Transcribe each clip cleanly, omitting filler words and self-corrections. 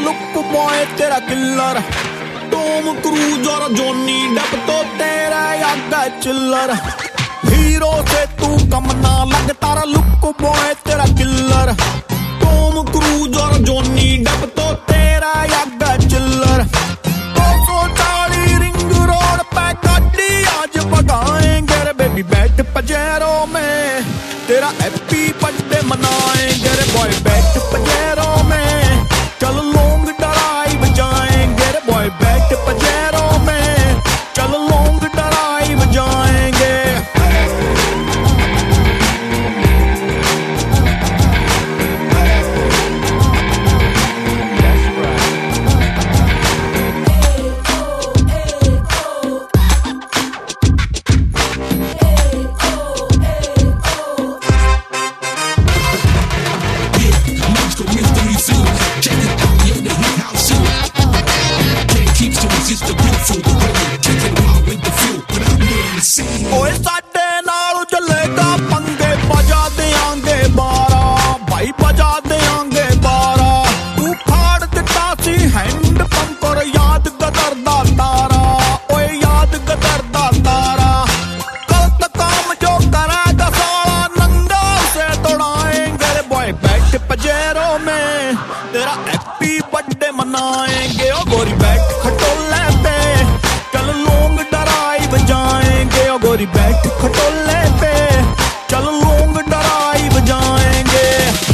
Look boy तेरा killer, Tom Cruise और Johnny Depp तो तेरा यागा चिल्लर। हीरो से तू कम ना लग, तारा लुक बॉय तेरा किल्लर, टॉम क्रूज और जॉनी डेप तो तेरा यागा चिल्लर। 240 रिंग रोड पे गाड़ी आज भगाएंगे रे बेबी, बैठ पजेरो में तेरा हैप्पी बर्थडे मनाएंगे रे बॉय, बैठ पजेरो में चल लॉन्ग ड्राइव जाएंगे रे बॉय, बैठ पजेरो में चल लॉन्ग ड्राइव जाएंगे। ओए साडे नाल चलेगा पंगे, बजा देंगे 12 भाई, बजा देंगे 12। तू फाड़ दिता सी हैंड पंप और याद गदर दा तारा, ओए याद गदर दा तारा। गलत काम जो करेगा साला नंगा से तोड़ाएंगे रे बॉय, बैठ पजेरो में तेरा हैप्पी बर्थडे मनाएंगे। ओ गोरी बैठ खटोले पे चल लॉन्ग ड्राइव जाएंगे, ओ गोरी बैठ खटोले पे चल लॉन्ग ड्राइव जाएंगे।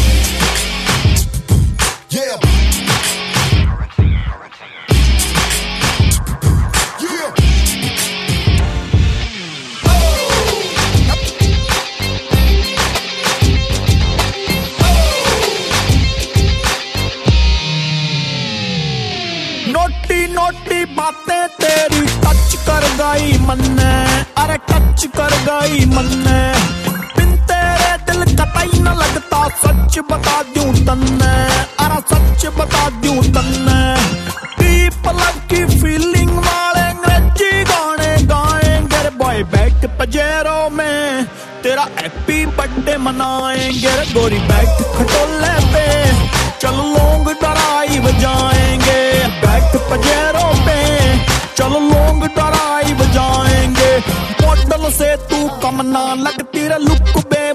नोटी नोटी बातें तेरी टच कर गई मन्ने, अरे टच कर गई मन्ने। बिन तेरे दिल कतई न लगता, सच बता दूं तन्ने, अरे सच बता दूं तन्ने। डीप लव की फीलिंग वाले अंग्रेजी गाने गाएंगे रे बॉय, बैठ पजेरो में तेरा हैप्पी बर्थडे मनाएंगे रे गोरी, बैठ खटोले पे चल लॉन्ग ड्राइव जाएंगे, बैठ पजेरो पे चल लॉन्ग ड्राइव जाएंगे। मॉडल से तू कम ना लगती रे लुक बे